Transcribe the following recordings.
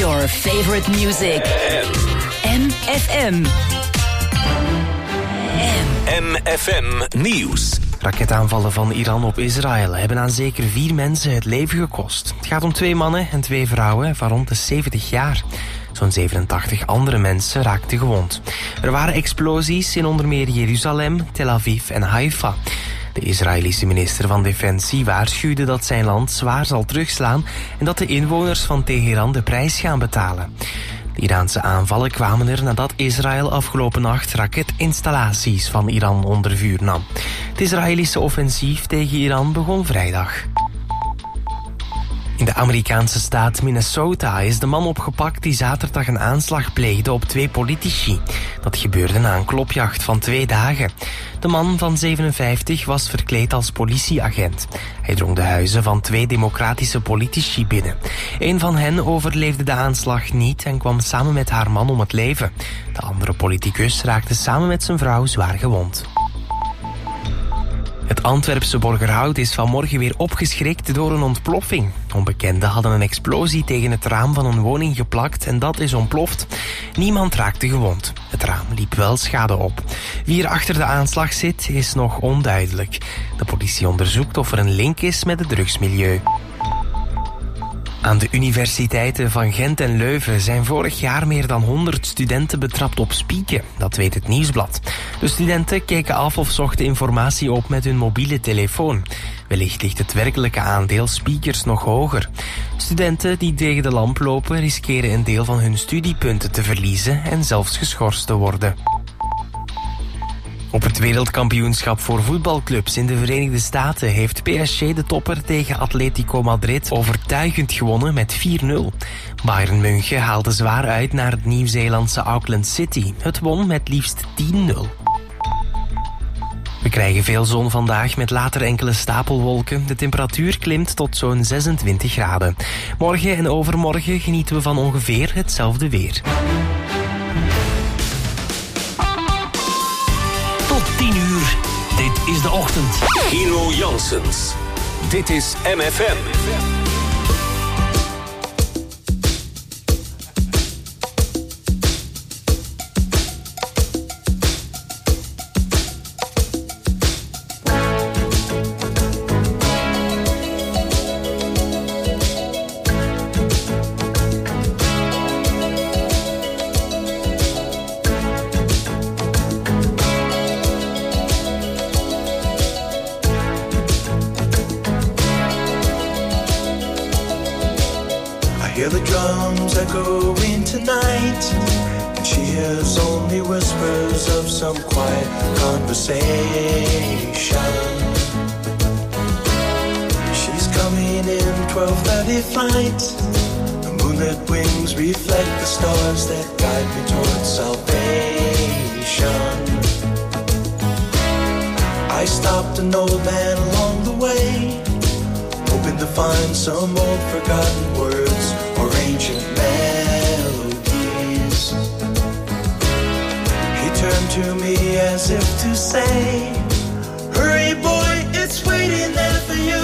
your favorite music. MFM. MFM Nieuws. Raketaanvallen van Iran op Israël hebben aan zeker 4 mensen het leven gekost. Het gaat om 2 mannen en 2 vrouwen van rond de 70 jaar. Zo'n 87 andere mensen raakten gewond. Er waren explosies in onder meer Jeruzalem, Tel Aviv en Haifa. De Israëlische minister van Defensie waarschuwde dat zijn land zwaar zal terugslaan en dat de inwoners van Teheran de prijs gaan betalen. De Iraanse aanvallen kwamen er nadat Israël afgelopen nacht raketinstallaties van Iran onder vuur nam. Het Israëlische offensief tegen Iran begon vrijdag. In de Amerikaanse staat Minnesota is de man opgepakt die zaterdag een aanslag pleegde op 2 politici. Dat gebeurde na een klopjacht van 2 dagen. De man van 57 was verkleed als politieagent. Hij drong de huizen van 2 democratische politici binnen. Een van hen overleefde de aanslag niet en kwam samen met haar man om het leven. De andere politicus raakte samen met zijn vrouw zwaar gewond. Het Antwerpse Borgerhout is vanmorgen weer opgeschrikt door een ontploffing. Onbekenden hadden een explosie tegen het raam van een woning geplakt en dat is ontploft. Niemand raakte gewond. Het raam liep wel schade op. Wie er achter de aanslag zit, is nog onduidelijk. De politie onderzoekt of er een link is met het drugsmilieu. Aan de universiteiten van Gent en Leuven zijn vorig jaar meer dan 100 studenten betrapt op spieken. Dat weet het Nieuwsblad. De studenten keken af of zochten informatie op met hun mobiele telefoon. Wellicht ligt het werkelijke aandeel speakers nog hoger. Studenten die tegen de lamp lopen riskeren een deel van hun studiepunten te verliezen en zelfs geschorst te worden. Op het wereldkampioenschap voor voetbalclubs in de Verenigde Staten heeft PSG de topper tegen Atletico Madrid overtuigend gewonnen met 4-0. Bayern München haalde zwaar uit naar het Nieuw-Zeelandse Auckland City. Het won met liefst 10-0. We krijgen veel zon vandaag met later enkele stapelwolken. De temperatuur klimt tot zo'n 26 graden. Morgen en overmorgen genieten we van ongeveer hetzelfde weer. Tot 10 uur. Dit is de ochtend. Gino Janssens. Dit is MFM. Hear the drums echoing tonight, and she hears only whispers of some quiet conversation. She's coming in 12:30 flight. The moonlit wings reflect the stars that guide me towards salvation. I stopped an old man along the way, hoping to find some old forgotten words or ancient melodies. He turned to me as if to say, hurry boy, it's waiting there for you.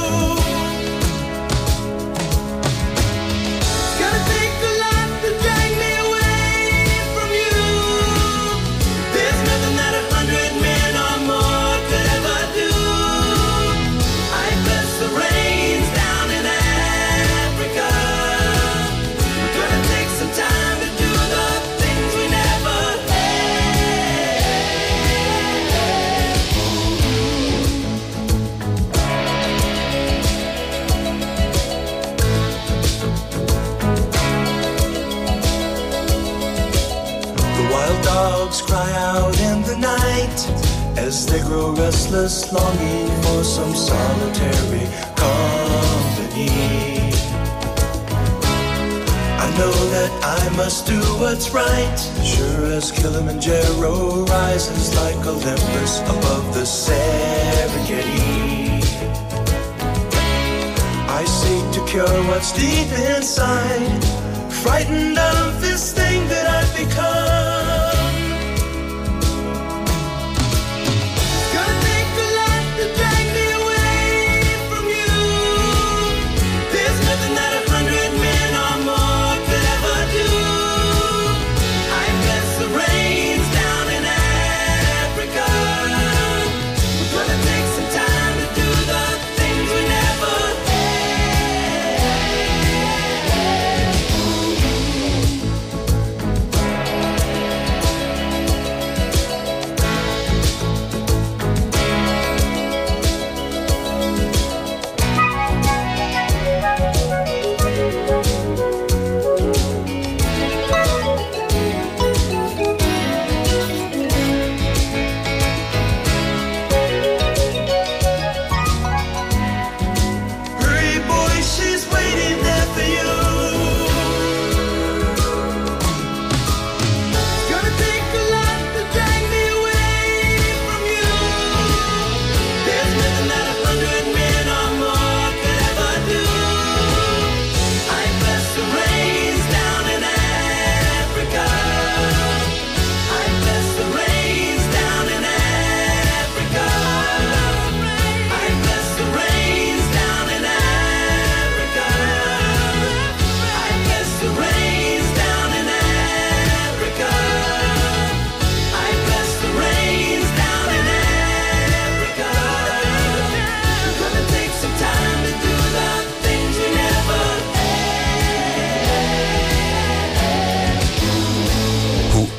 It's gonna take a lot to drag me away from you. There's nothing that 100 men or more could ever do. I bless the rains down in Africa. We're gonna take some time to do the things we never The wild dogs cry out in the night as they grow restless, longing for some solitary company. I know that I must do what's right, sure as Kilimanjaro rises like Olympus above the Serengeti. I seek to cure what's deep inside, frightened of this thing that I've become. Gonna take a lot to drag me away from you. There's nothing that 100 men or more could ever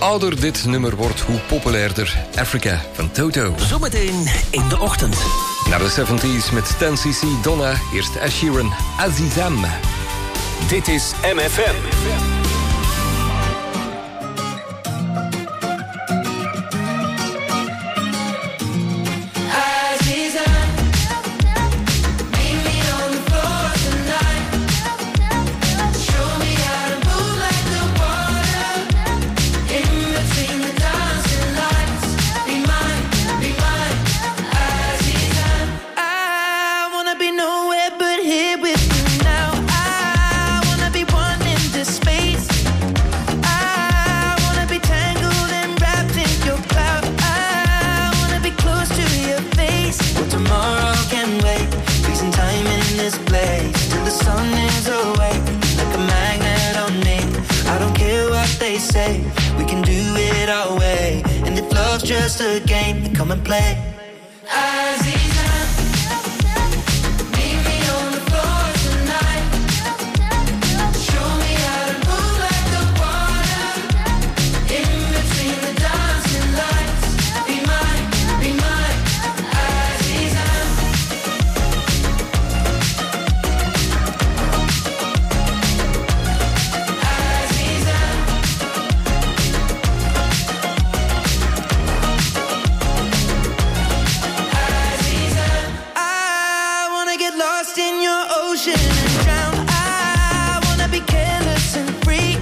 ouder dit nummer wordt, hoe populairder. Africa van Toto. Zometeen in de ochtend. Naar de 70s met 10cc Donna. Eerst Ed Sheeran, Azizam. Dit is MFM. Just a game to come and play. Azizam, meet me on the floor tonight. Show me how to move like the water. In between the dancing lights. Be mine, Azizam. Azizam. In your ocean and drown. I wanna be careless and free.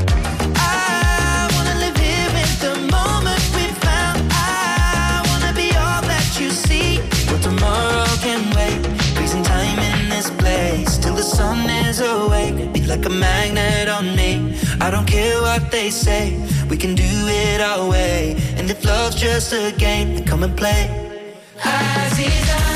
I wanna live here in the moment we found. I wanna be all that you see. But tomorrow can wait. Freezing time in this place till the sun is awake. Be like a magnet on me. I don't care what they say. We can do it our way. And if love's just a game, then come and play. Azizam.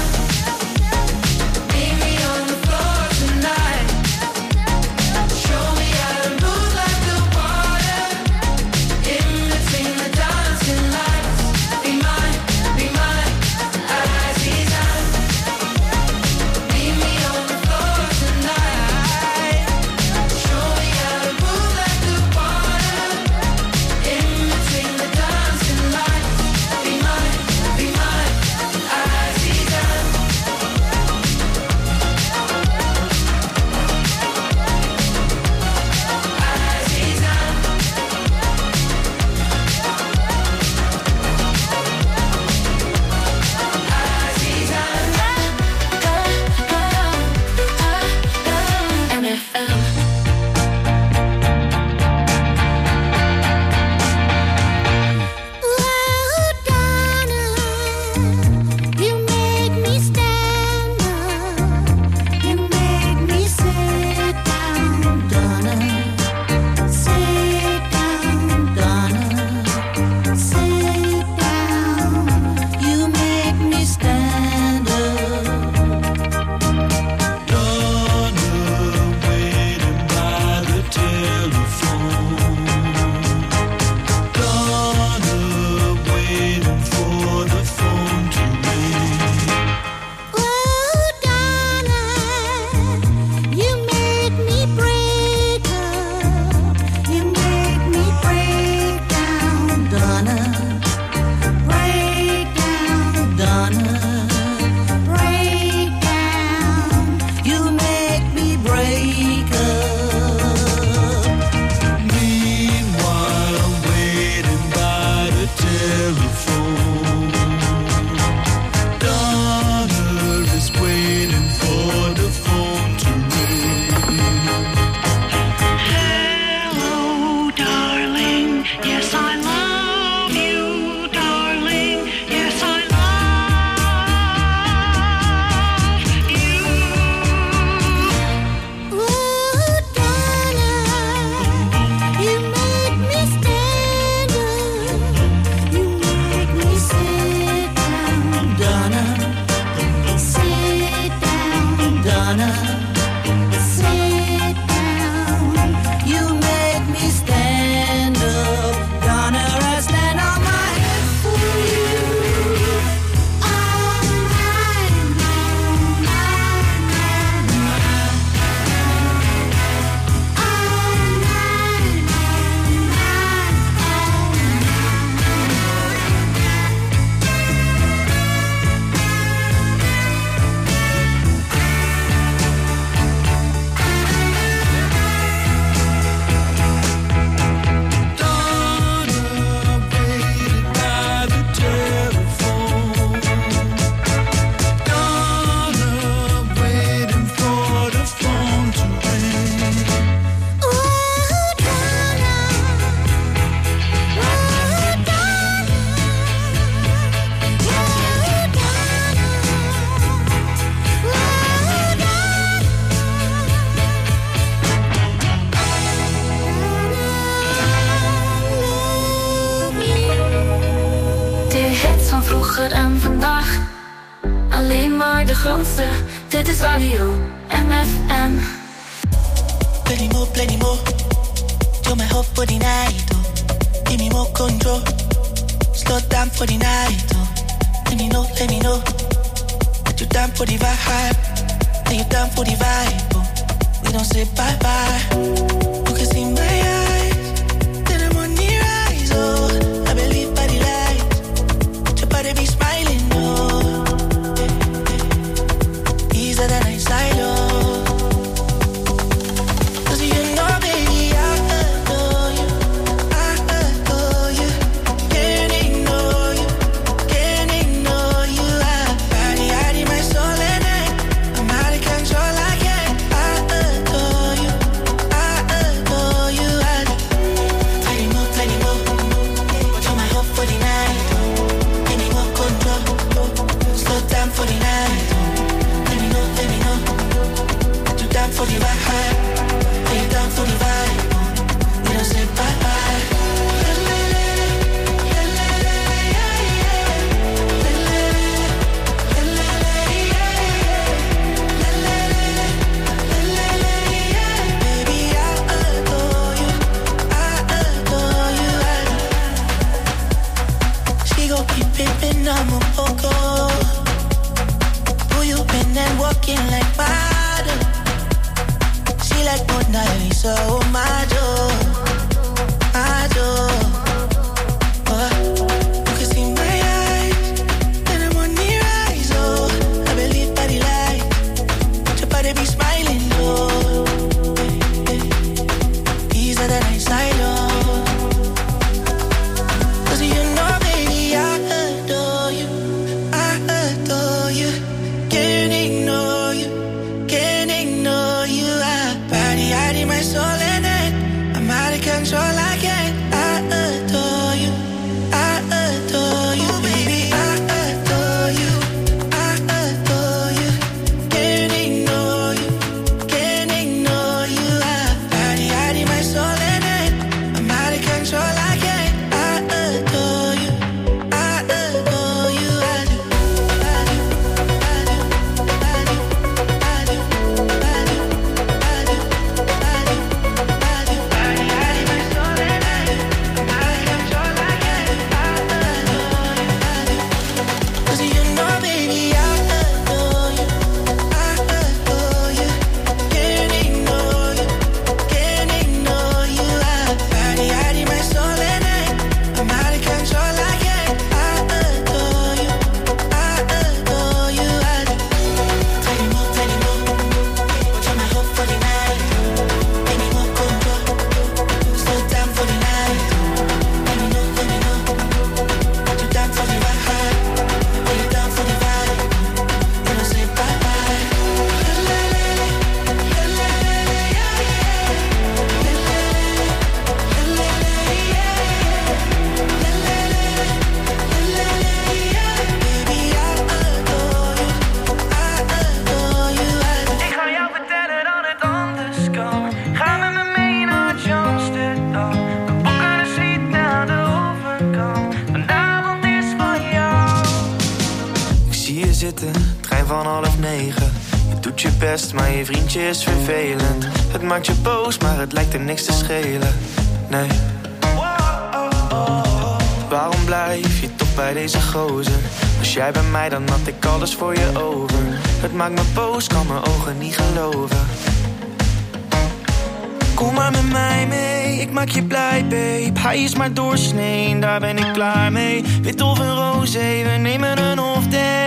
Be mine, Azizam. maar de grootste. Dit is Radio MFM. Plenty more. You're my hope for the night, oh. Give me more control. Slow down for the night, oh. Let me know. That you down for the vibe. That you down for the vibe, oh. We don't say bye-bye. You can see my eyes. Then I'm on the rise, oh. I believe by the light. Your body be smiling, oh. Easier than I silo. For the vibe, lay down for the vibe. We don't say bye-bye. Baby, I adore you. She gon' keep pimpin', I'm a poco. Who you been and walking like water? Like Mona Lisa, oh my joy, my joy. You can see my eyes, and I'm on the rise, oh. I believe by the light, your body be smiling, oh. Easier than I silo. Cause you know, baby, I adore you, can't ignore you, hiding my soul in it. I'm out of control, I can't. I adore you, baby. I adore you, can't ignore you, hiding my soul in it. I'm out of control, I can't. I adore you, I do. Trein van 8:30. Je doet je best, maar je vriendje is vervelend. Het maakt je boos, maar het lijkt er niks te schelen. Nee. Waarom blijf je toch bij deze gozer? Was jij bij mij, dan had ik alles voor je over. Het maakt me boos, kan mijn ogen niet geloven. Kom maar met mij mee, ik maak je blij, babe. Hij is maar doorsnee, daar ben ik klaar mee. Wit of een roze, we nemen een off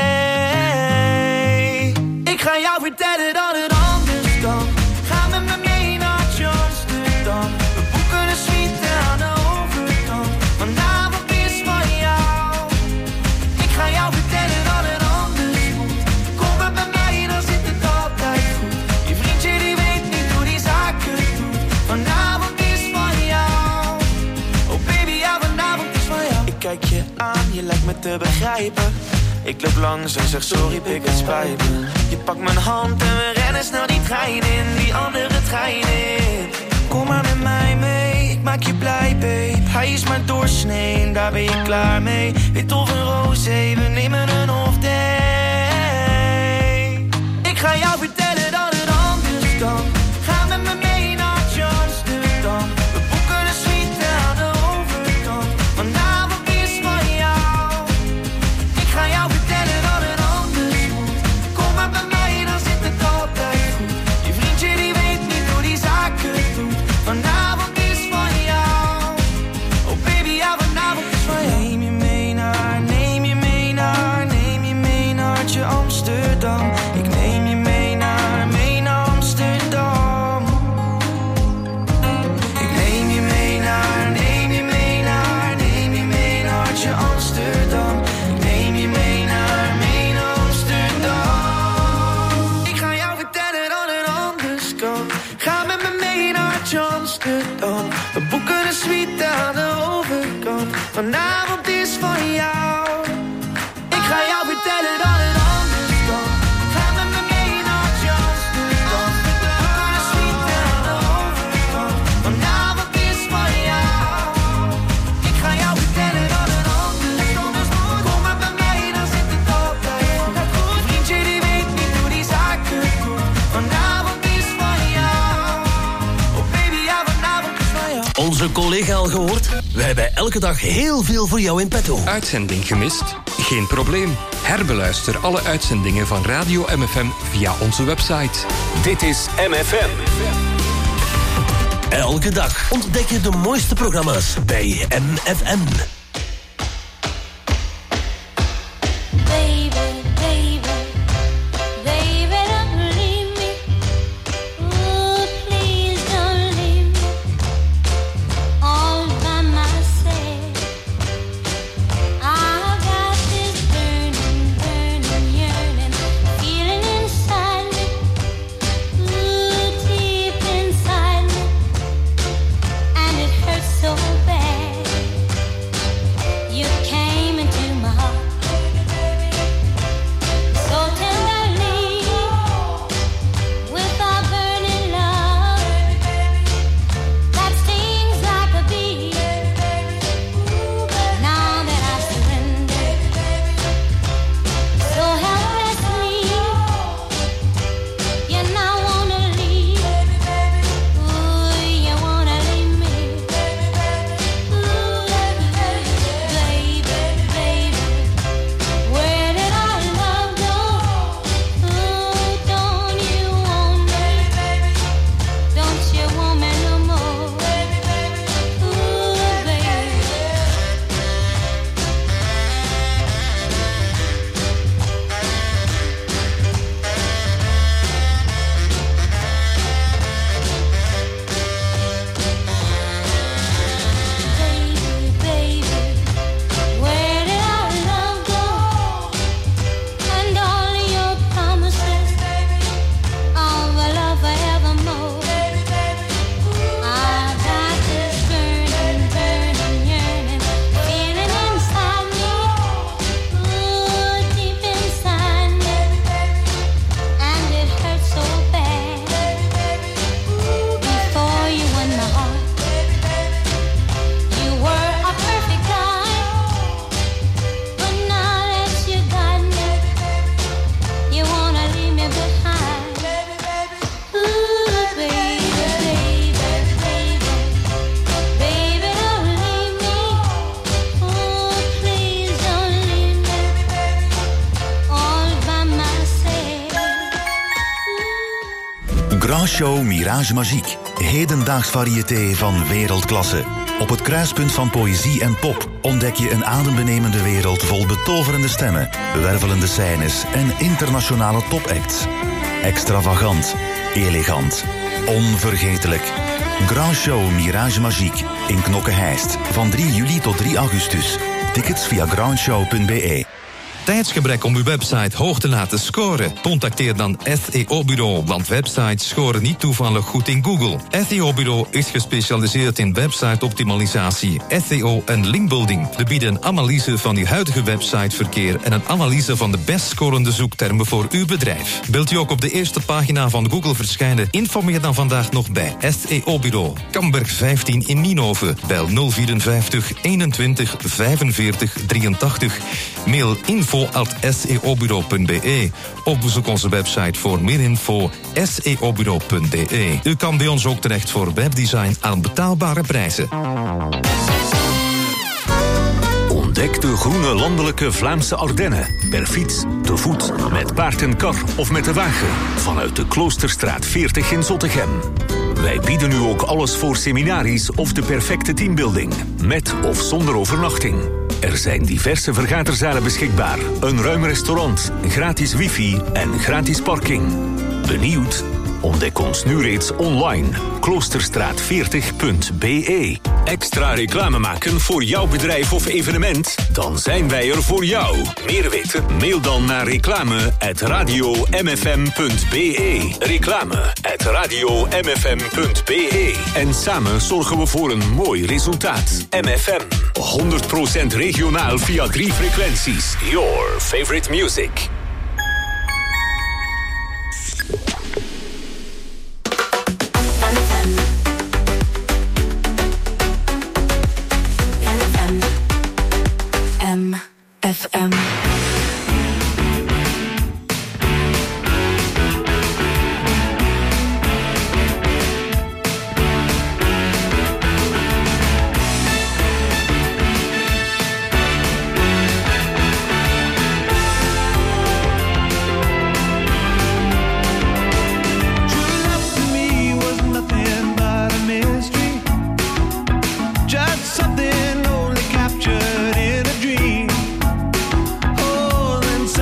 day. Ik ga jou vertellen dat het anders kan. Ga met me mee naar Amsterdam. We boeken een suite aan de overkant. Vanavond is van jou. Ik ga jou vertellen dat het anders moet. Kom maar bij mij, dan zit het altijd goed. Je vriendje die weet niet hoe die zaken doet. Vanavond is van jou. Oh baby, ja, vanavond is van jou. Ik kijk je aan, je lijkt me te begrijpen. Ik loop langs en zeg sorry, pik, het spijt me. Je pakt mijn hand en we rennen snel die trein in. Die andere trein in. Kom maar met mij mee, ik maak je blij, babe. Hij is maar doorsnee, daar ben je klaar mee. Wit of een roze, we nemen een off day. Ik neem je mee naar Amsterdam. Ik neem je mee naar hartje Amsterdam. Ik neem je mee naar Amsterdam. Ik ga jou vertellen dat het anders kan. Ga met me mee naar hartje Amsterdam. We boeken een suite aan de overkant. Vanavond is van jou. Ik ga jou vertellen dat het anders kan. Ga met me mee naar hartje Amsterdam. We boeken een suite aan de overkant. Vanavond is van jou. Ik ga jou vertellen dat het anders moet. Kom maar bij mij, dan zit het altijd goed. Vriendje die weet niet hoe die zaken doet. Vanavond is van jou. Oh baby, ja, vanavond is van jou. Onze collega al gehoord? We hebben elke dag heel veel voor jou in petto. Uitzending gemist? Geen probleem. Herbeluister alle uitzendingen van Radio MFM via onze website. Dit is MFM. Elke dag ontdek je de mooiste programma's bij MFM. Baby, baby, baby, don't leave me. Ooh, please don't leave me all by myself. I've got this burning, burning, yearning feeling inside me. Ooh, deep inside me, and it hurts so bad. You came into my heart so tenderly with our burning love that stings like a bee. Now that I surrender so helplessly, you now wanna leave. Ooh, you wanna leave me. Ooh, baby, baby, where did our love go? Ooh, don't you want me? Don't you want me no more? Ooh, baby. Baby, baby, where did our love go? And all your promises of a love forevermore. I've got this burning, burning, yearning feeling inside me. Ooh, deep inside me, and it hurts so bad. Before you won my heart, you were a perfect guy, but now that you got me, you wanna leave me behind. Ooh, baby, baby, baby, baby, don't leave me. Oh, please don't leave me all by myself. Grand Show Mirage Magique. Hedendaags variété van wereldklasse. Op het kruispunt van poëzie en pop ontdek je een adembenemende wereld vol betoverende stemmen, wervelende scènes en internationale topacts. Extravagant, elegant, onvergetelijk. Grand Show Mirage Magique in Knokke-Heist van 3 juli tot 3 augustus. Tickets via grandshow.be. Tijdsgebrek om uw website hoog te laten scoren? Contacteer dan SEO-bureau, want websites scoren niet toevallig goed in Google. SEO-bureau is gespecialiseerd in website-optimalisatie, SEO en linkbuilding. We bieden een analyse van uw huidige websiteverkeer en een analyse van de best scorende zoektermen voor uw bedrijf. Wilt u ook op de eerste pagina van Google verschijnen? Informeer dan vandaag nog bij SEO-bureau. Kamberg 15 in Nienhoven. Bel 054 21 45 83. Mail info@seobureau.be of bezoek onze website voor meer info seobureau.be. U kan bij ons ook terecht voor webdesign aan betaalbare prijzen. Ontdek de groene landelijke Vlaamse Ardennen. Per fiets, te voet, met paard en kar of met de wagen. Vanuit de Kloosterstraat 40 in Zottegem. Wij bieden u ook alles voor seminaries of de perfecte teambuilding. Met of zonder overnachting. Er zijn diverse vergaderzalen beschikbaar, een ruim restaurant, gratis wifi en gratis parking. Benieuwd? Ontdek ons nu reeds online. Kloosterstraat40.be. Extra reclame maken voor jouw bedrijf of evenement? Dan zijn wij er voor jou. Meer weten? Mail dan naar reclame@radiomfm.be. Reclame@radiomfm.be. En samen zorgen we voor een mooi resultaat. MFM. 100% regionaal via 3 frequenties. Your favorite music. FM. Something only captured in a dream. Oh,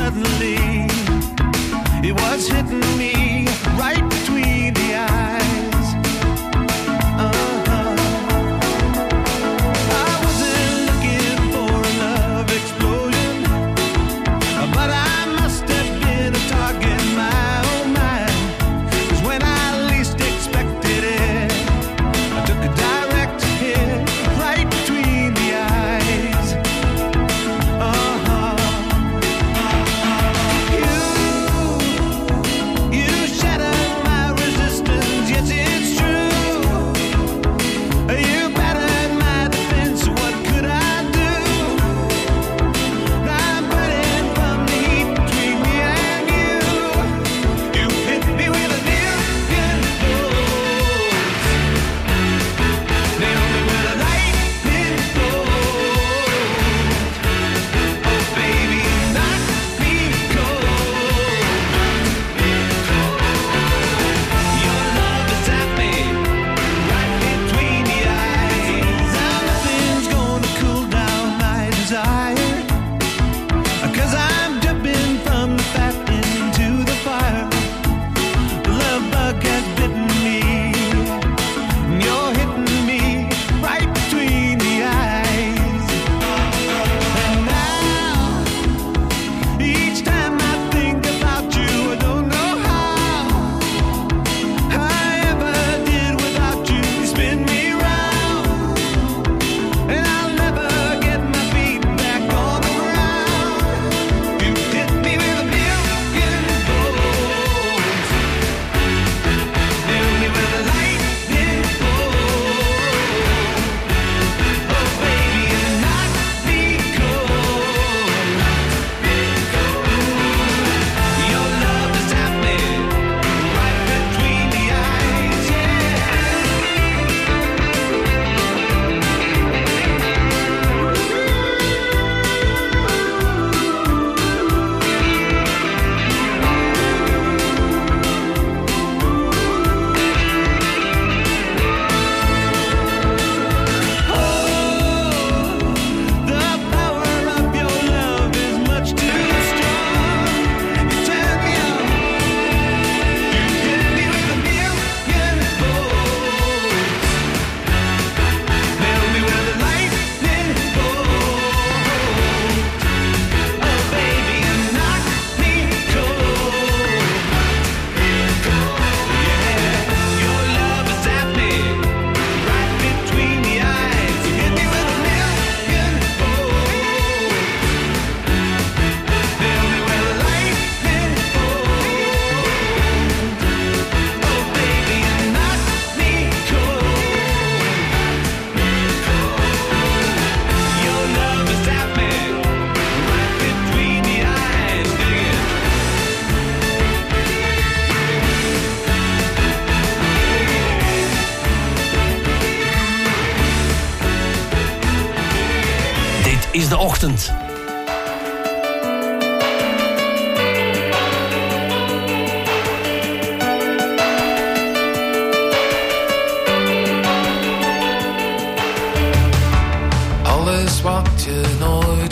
is de ochtend. Alles wat je nooit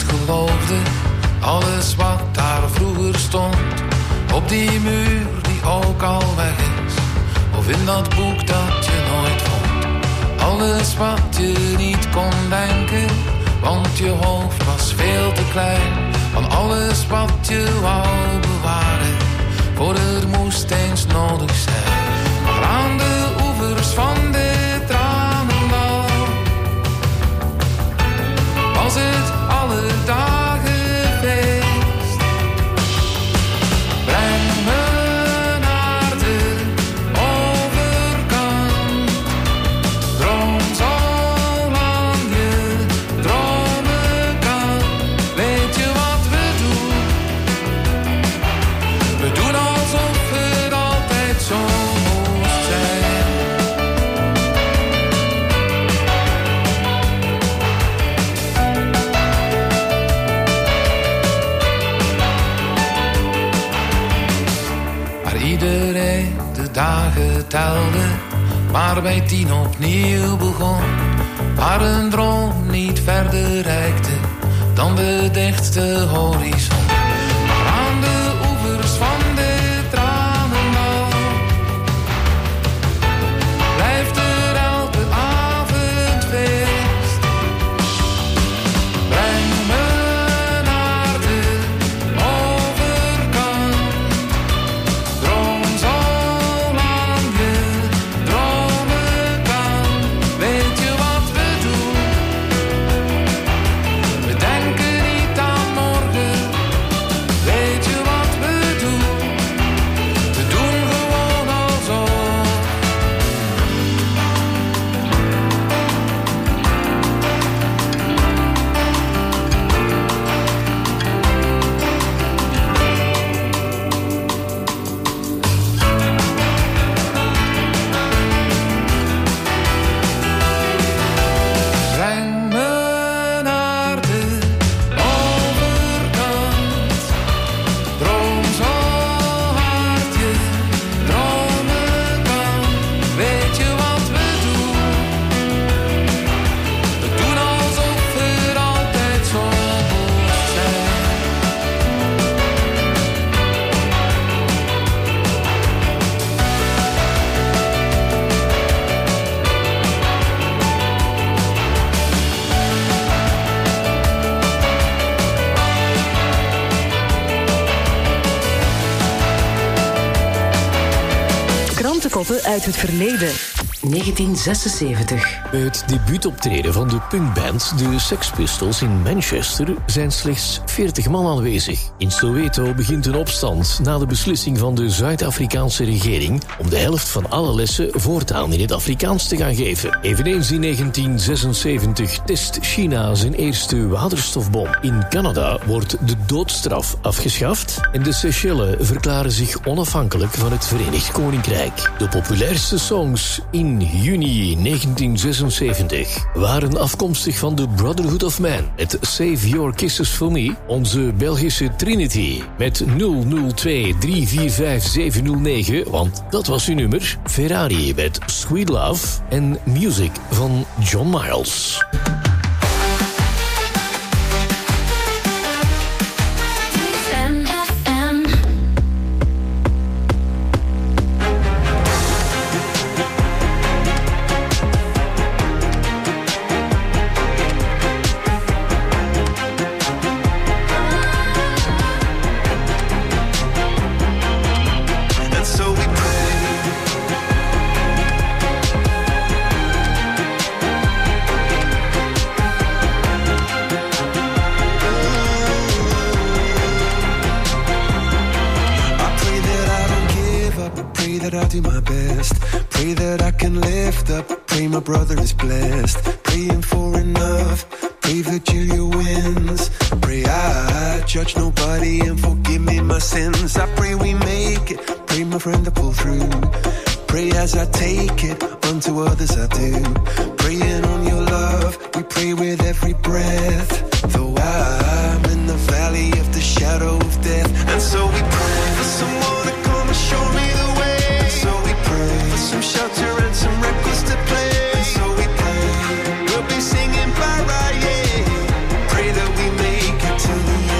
bewaarde alles wat daar vroeger stond. Op die muur die ook al weg is, of in dat boek dat je nooit vond. Alles wat je niet kon denken, want je hoofd was veel te klein. Van alles wat je wou bewaren, voor er moest eens nodig zijn. Maar aan de oevers van de tranendal was het alle dagen feest. Breng me naar de overkant, droom zolang je dromen kan. Weet je wat we doen? We doen alsof het altijd zo moest zijn. Iedereen de dagen telde, maar bij 10 opnieuw begon. Waar een droom niet verder reikte dan de dichtste horizon. Maar aan de oevers van de tranendal blijft er elke avond feest. Breng me naar de overkant, droom zolang je dromen kan. Weet je wat we doen? We denken niet aan morgen. Weet je wat we doen? We doen gewoon alsof. Breng me naar de overkant, droom zo hard je dromen kan. Weet je wat we doen? We doen alsof het altijd zo moest zijn. Krantenkoppen uit het verleden. 1976. Bij het debuutoptreden van de punkband de Sex Pistols in Manchester zijn slechts 40 man aanwezig. In Soweto begint een opstand na de beslissing van de Zuid-Afrikaanse regering om de helft van alle lessen voortaan in het Afrikaans te gaan geven. Eveneens in 1976 test China zijn eerste waterstofbom. In Canada wordt de doodstraf afgeschaft en de Seychelles verklaren zich onafhankelijk van het Verenigd Koninkrijk. De populairste songs in juni 1976 waren afkomstig van de Brotherhood of Man met Save Your Kisses For Me, onze Belgische Trinity met 0023457709, want dat was uw nummer, Ferrari met Sweet Love en Music van John Miles. My brother is blessed, praying for enough. Pray Virgilia wins. Pray I judge nobody and forgive me my sins. I pray we make it. Pray my friend to pull through. Pray as I take it, unto others I do. Praying on your love, we pray with every breath. Though I'm in the valley of the shadow of death, and so we pray for someone to come and show me the way. And so we pray for some shelter and some records to play. We'll be singing bye-bye, yeah. Pray that we make it to the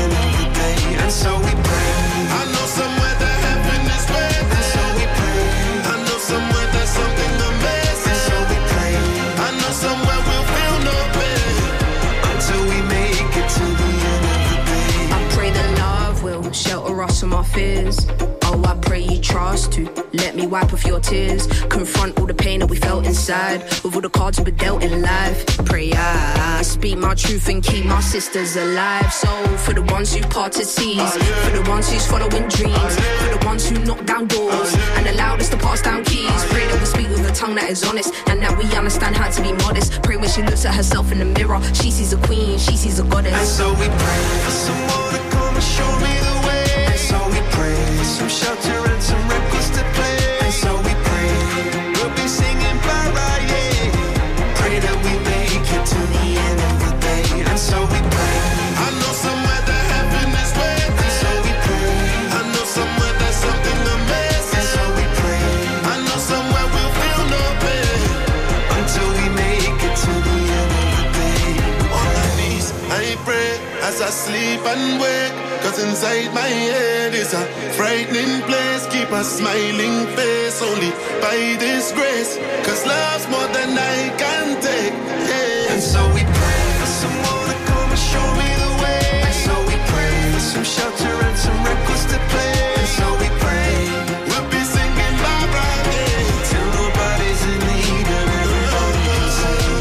Let me wipe off your tears. Confront all the pain that we felt inside. With all the cards we've been dealt in life. Pray I speak my truth and keep my sisters alive. So for the ones who parted seas, for the ones who's following dreams, for the ones who knock down doors and allowed us to pass down keys. Pray that we speak with a tongue that is honest and that we understand how to be modest. Pray when she looks at herself in the mirror, she sees a queen, she sees a goddess. And so we pray for someone to come and show me the way. And so we pray for some shelter and some records to play. And so we pray we'll be singing para, yeah. Pray that we make it to the end of the day. And so we pray. I know somewhere that heaven is waiting. And so we pray. I know somewhere there's something amazing. And so we pray. I know somewhere we'll feel no pain until we make it to the end of the day. On my knees, I pray as I sleep and wake. Cause inside my head is a frightening place. Keep a smiling face only by this grace. Cause love's more than I can take, yeah. And so we pray for someone to come and show me the way. And so we pray for some shelter and some records to play. And so we pray we'll be singing Barbara, yeah. Till nobody's in need and everybody can sing.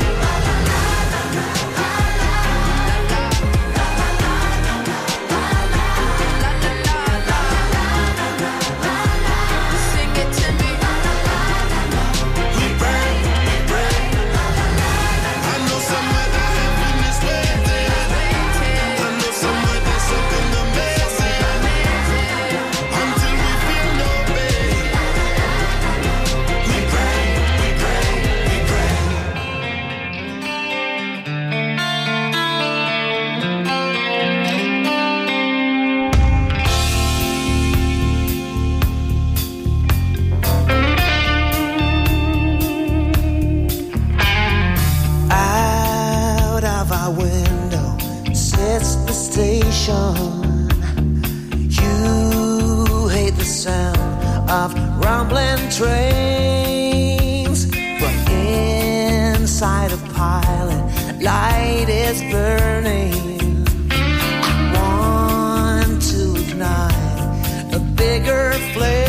You hate the sound of rumbling trains, but inside a pilot light is burning. I want to ignite a bigger flame.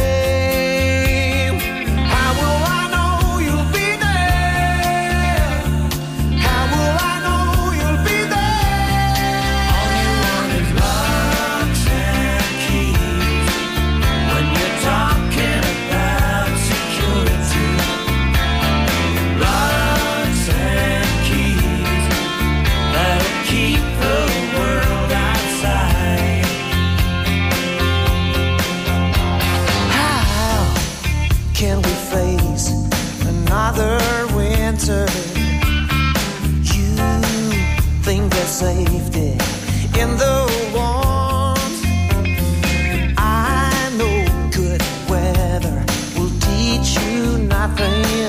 How will I know you'll be there? How will I know you'll be there? All you want is locks and keys when you're talking about security. Locks and keys that'll keep the world outside. How can we face another winter? You think there's safety in the warmth. I know good weather will teach you nothing.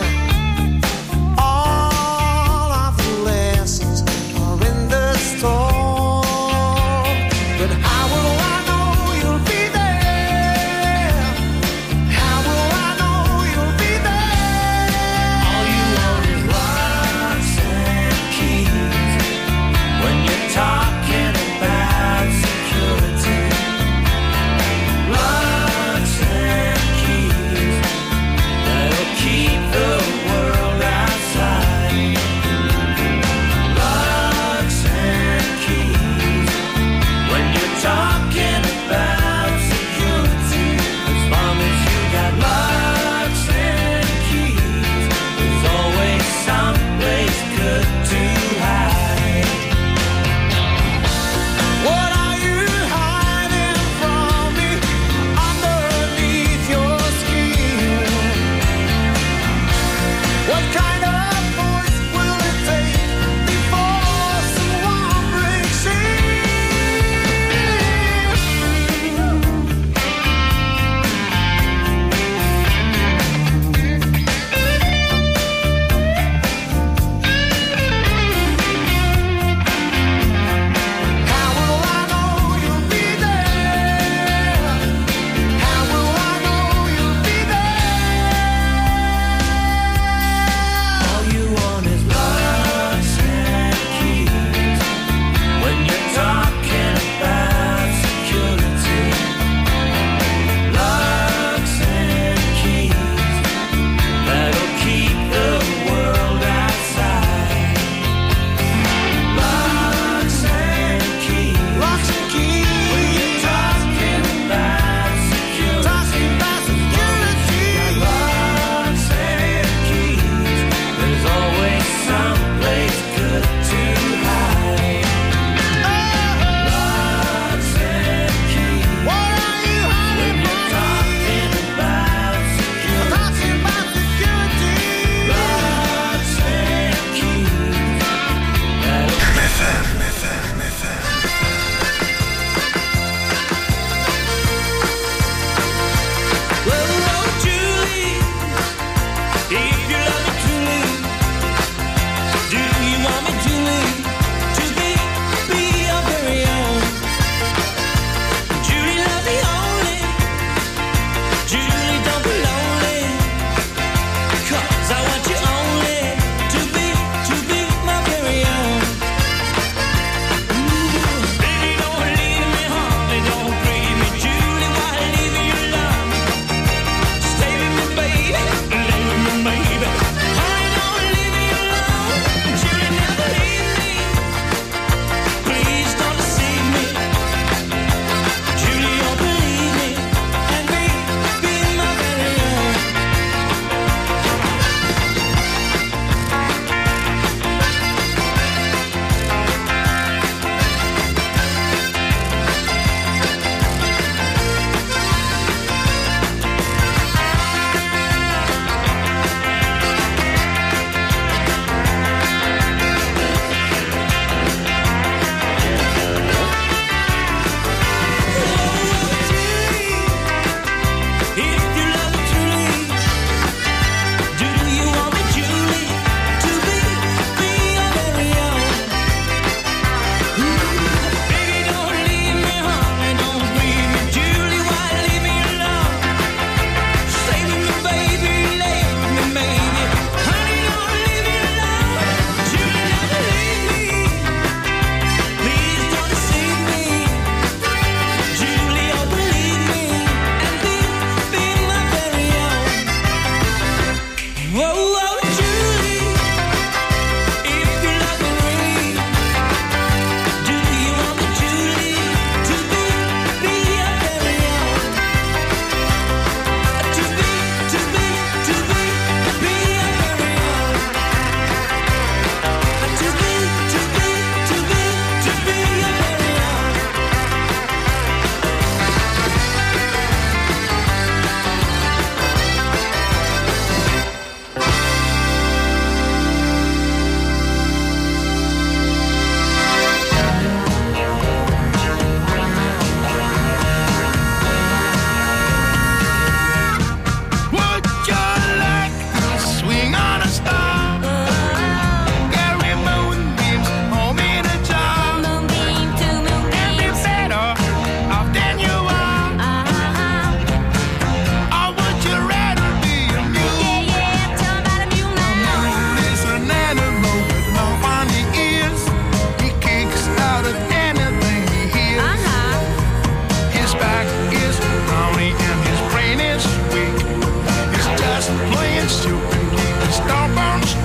All of the lessons are in the storm. But how will I know you'll be there? How will I know you'll be there? All you want is locks and keys when you're talking about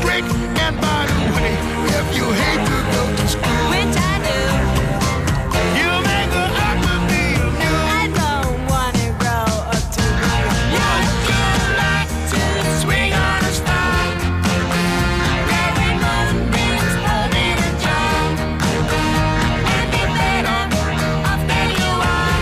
break. And by the way, if you hate to go to school, which I do, you make the activity of you. I don't wanna grow up to be a man. Would you like to swing on a star? Every moonbeams hold in a jar. And be better off than you are.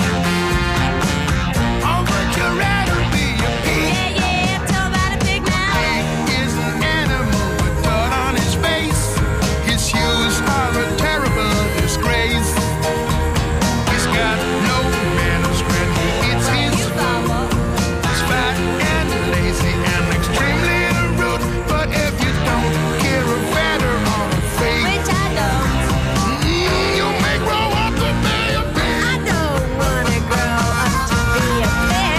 Or would you rather be a pig? Yeah, yeah, tell about a pig now. Is an animal with dirt on his face. His shoes are a terrible disgrace. He's got no manners when he eats his food. He's fat and lazy and extremely rude. But if you don't care a feather on a face, Which I don't. you may grow up to be a pig. I don't wanna grow up to be a pig.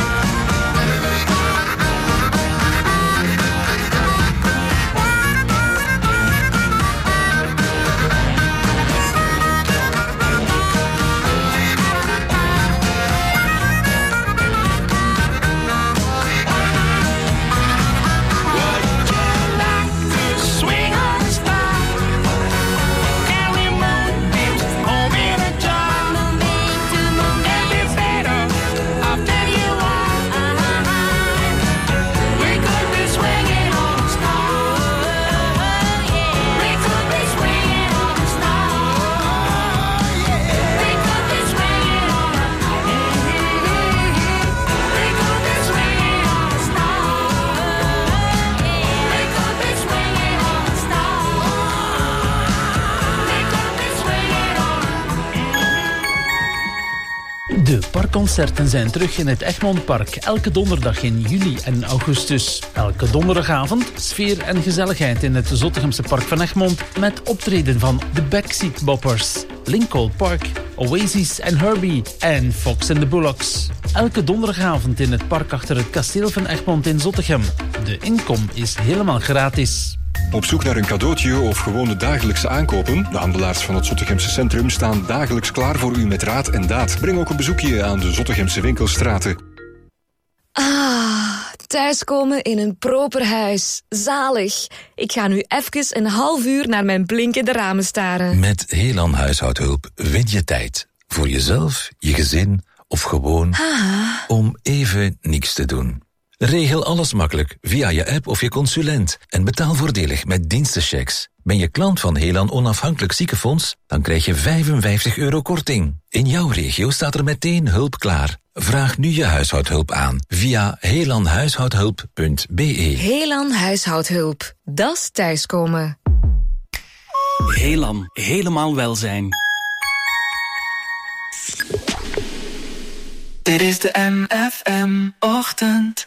Swing on a star. Every moonbeams home in a jar. Moonbeam to moonbeam. And be better off than you are. We could be swinging on a star. We could be swinging on a star. We could be swinging on a We could be swinging on a star. We could be swinging on a star. We could be swinging on De parkconcerten zijn terug in het Egmond Park. Elke donderdag in juli en augustus. Elke donderdagavond sfeer en gezelligheid in het Zottegemse Park van Egmond. Met optreden van de Backseat Boppers, Lincoln Park, Oasis en Herbie en Fox and the Bullocks. Elke donderdagavond in het park achter het kasteel van Egmond in Zottegem. De inkom is helemaal gratis. Op zoek naar een cadeautje of gewoon de dagelijkse aankopen? De handelaars van het Zottegemse centrum staan dagelijks klaar voor u met raad en daad. Breng ook een bezoekje aan de Zottegemse winkelstraten. Thuiskomen in een proper huis. Zalig. Ik ga nu even een half uur naar mijn blinkende ramen staren. Met Helan Huishoudhulp win je tijd. Voor jezelf, je gezin of gewoon om even niks te doen. Regel alles makkelijk via je app of je consulent en betaal voordelig met dienstenchecks. Ben je klant van Helan Onafhankelijk Ziekenfonds? Dan krijg je €55 korting. In jouw regio staat er meteen hulp klaar. Vraag nu je huishoudhulp aan via helanhuishoudhulp.be. Helan Huishoudhulp. Dat is thuiskomen. Helan, helemaal welzijn. Dit is de MFM-ochtend.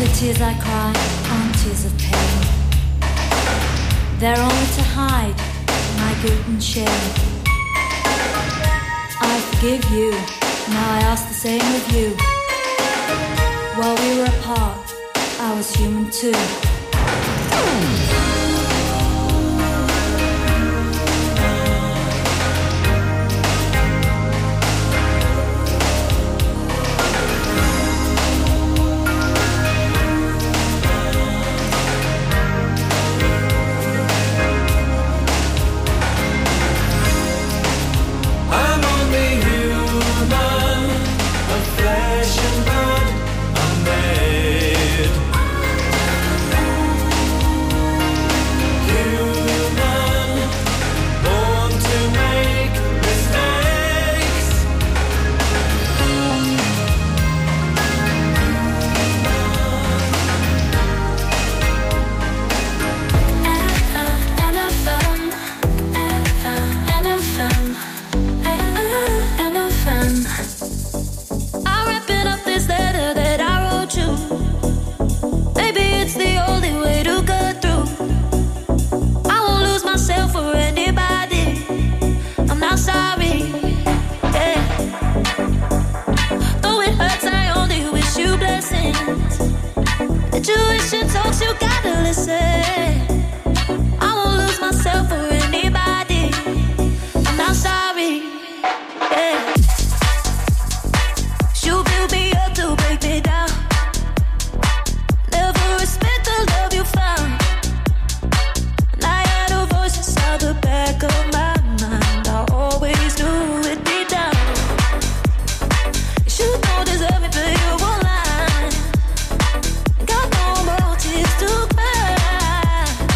The tears I cry aren't tears of pain. They're only to hide my guilt and shame. I forgive you, now I ask the same of you. While we were apart, I was human too. I'm only human, of flesh and blood, I'm made. Human, born to make mistakes. I'm wrapping up this letter that I wrote you. Maybe it's the only way to get through. I won't lose myself for anybody. I'm not sorry. Yeah. Though it hurts, I only wish you blessings. Intuition talks, you gotta listen. I won't lose myself for anybody. I'm not sorry. Yeah. You build me up to break me down. Never respect the love you found. And I had a voice inside the back of my mind. I always knew it'd be down. You don't deserve me, but you won't lie. Got no more tears to cry.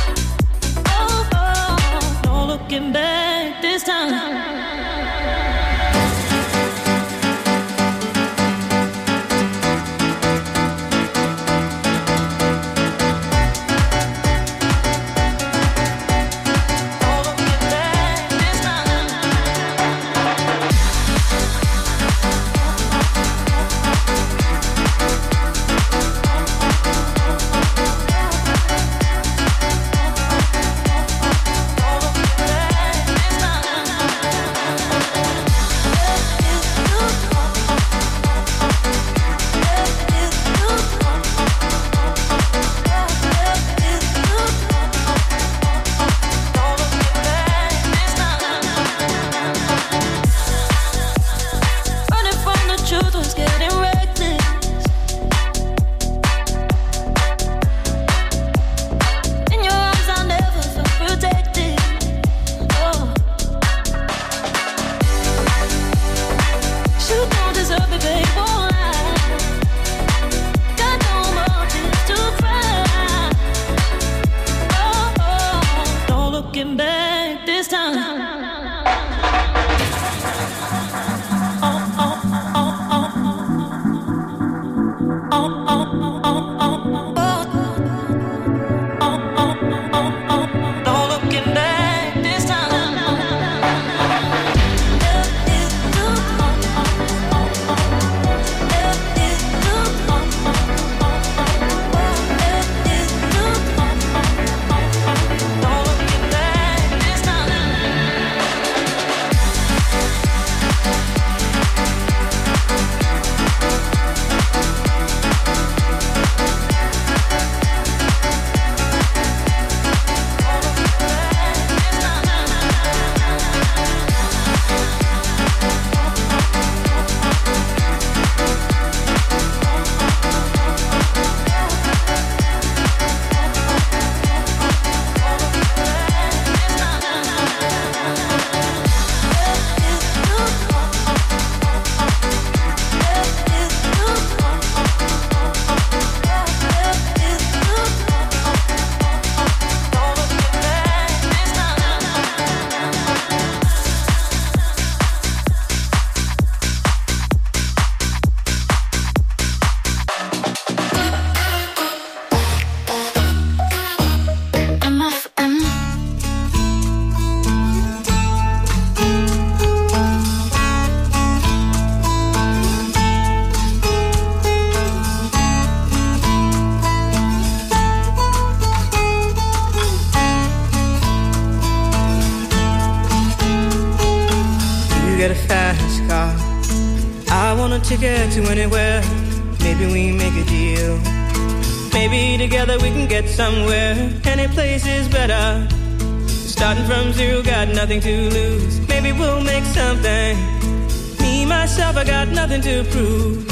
to get to anywhere. Maybe we make a deal. Maybe together we can get somewhere. Any place is better. Starting from zero, got nothing to lose. Maybe we'll make something. Me, myself, I got nothing to prove.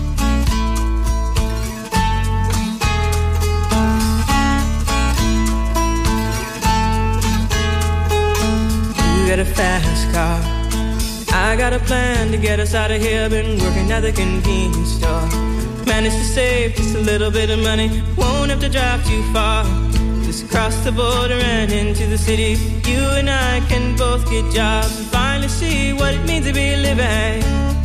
You got a fast car. I got a plan to get us out of here. Been working at the convenience store. Managed to save just a little bit of money. Won't have to drive too far. Just across the border and into the city. You and I can both get jobs and finally see what it means to be living.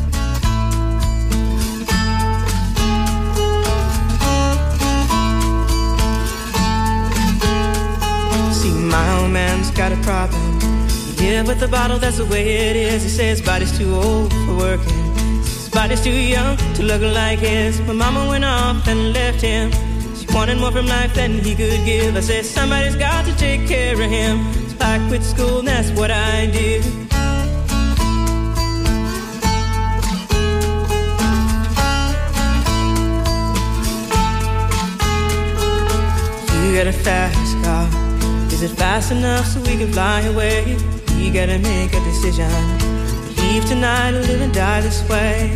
See, my old man's got a problem. Yeah, with the bottle, that's the way it is. He says his body's too old for working. His body's too young to look like his. My mama went off and left him. She wanted more from life than he could give. I said, somebody's got to take care of him. So I quit school and that's what I did. You got a fast car. Is it fast enough so we can fly away? We gotta make a decision. Leave tonight or live and die this way.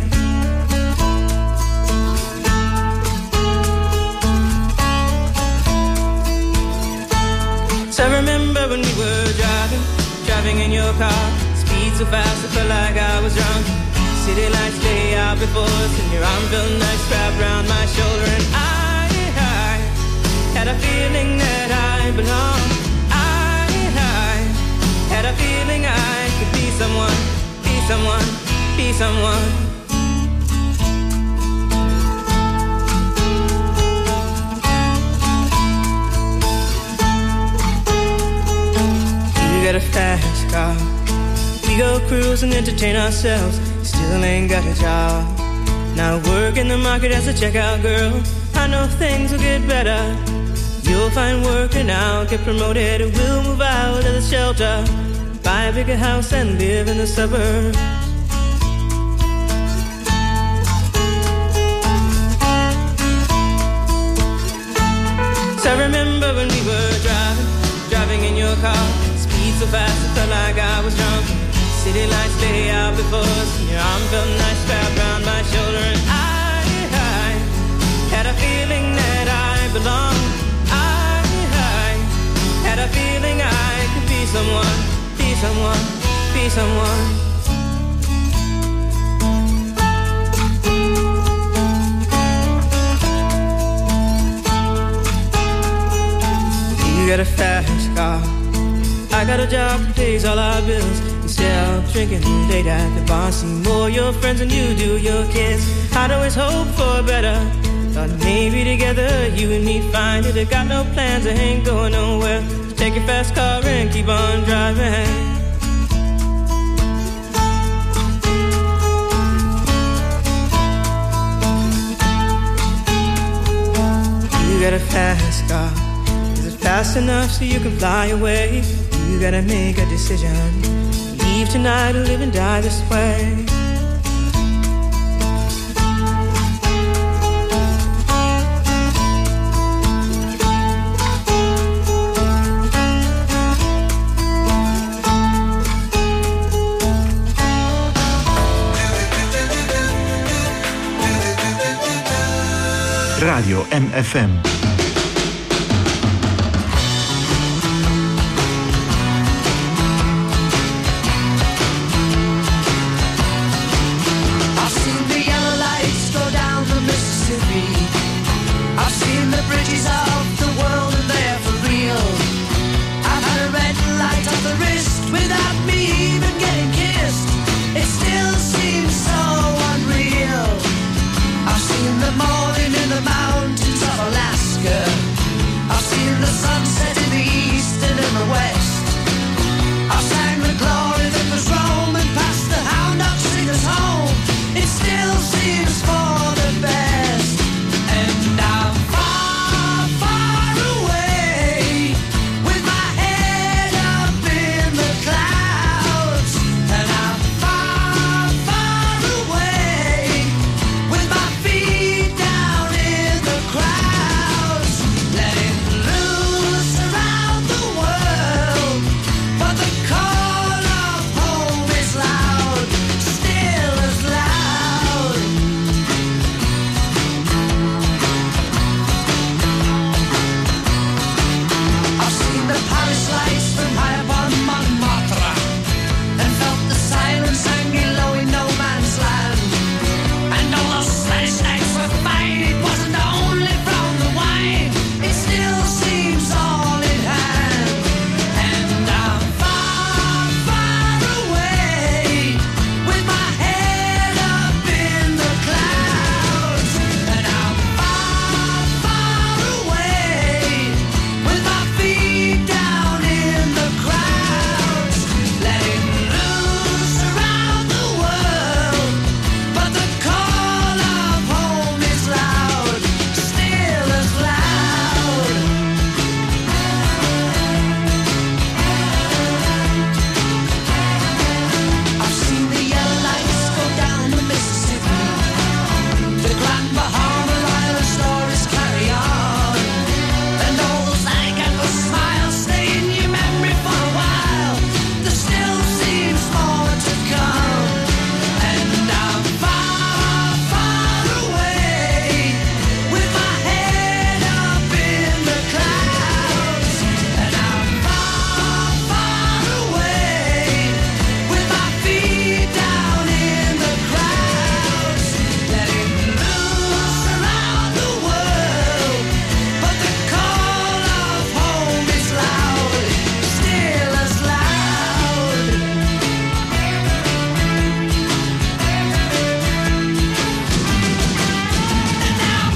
So I remember when we were driving in your car. Speed so fast I felt like I was drunk. City lights lay out before us, and your arm felt nice wrapped around my shoulder. And I had a feeling that I belonged. Had a feeling I could be someone, be someone, be someone. You got a fast car. We go cruise and entertain ourselves. Still ain't got a job. Now work in the market as a checkout girl. I know things will get better. You'll find work and I'll get promoted. We'll move out of the shelter, buy a bigger house and live in the suburbs. So I remember when we were driving in your car. Speed so fast I felt like I was drunk. City lights lay out before us, and your arm felt nice wrapped around my shoulder. And I had a feeling that I belonged. Had a feeling I could be someone, be someone, be someone. You got a fast car. I got a job that pays all our bills. Instead of drinking late at the bar, see more your friends than you do your kids. I'd always hope for better. Thought maybe together you and me find it. I got no plans, I ain't going nowhere. So take your fast car and keep on driving. You got a fast car. Is it fast enough so you can fly away? You gotta make a decision. Leave tonight or live and die this way. Radio MFM.